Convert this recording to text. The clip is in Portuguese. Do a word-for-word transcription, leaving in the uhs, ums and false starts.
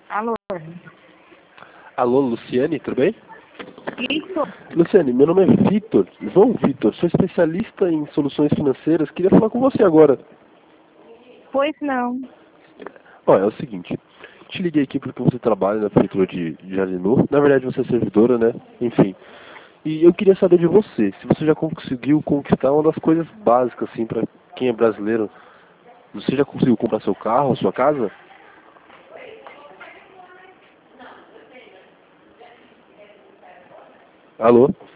Alô? Alô, Luciane, tudo bem? Isso? Luciane, meu nome é Vitor, João Vitor, sou especialista em soluções financeiras, queria falar com você agora. Pois não. Olha, é o seguinte, te liguei aqui porque você trabalha na prefeitura de de Jarinu, na verdade você é servidora, né? Enfim. E eu queria saber de você, se você já conseguiu conquistar uma das coisas básicas, assim, pra quem é brasileiro. Você já conseguiu comprar seu carro, sua casa? Alô?